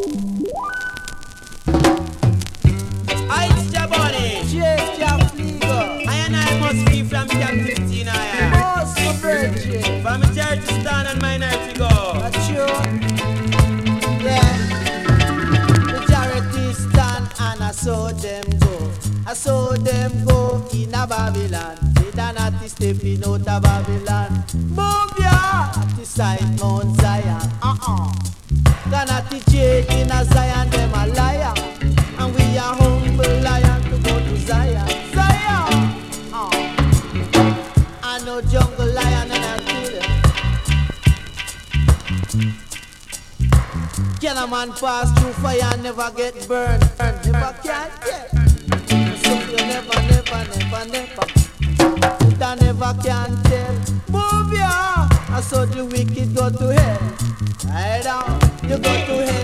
It's Jaboni. Cheers, Jafligo. I and I must be from captivity in I. Most virgin. From a church to stand and minority go. That's true. Yeah. Majority stand and I saw them go. I saw them go in a Babylon. They done not stepping out of Babylon. Move ya at the side Mount Zion. Gonna teach change in a Zion, them a liar. And we are humble lion to go to Zion. Zion! I know jungle lion and I kill him. Can a man pass through fire and never get burned? Never can get. So you never I never can tell. Move ya! I saw the wicked go to hell. Right down, you go to hell.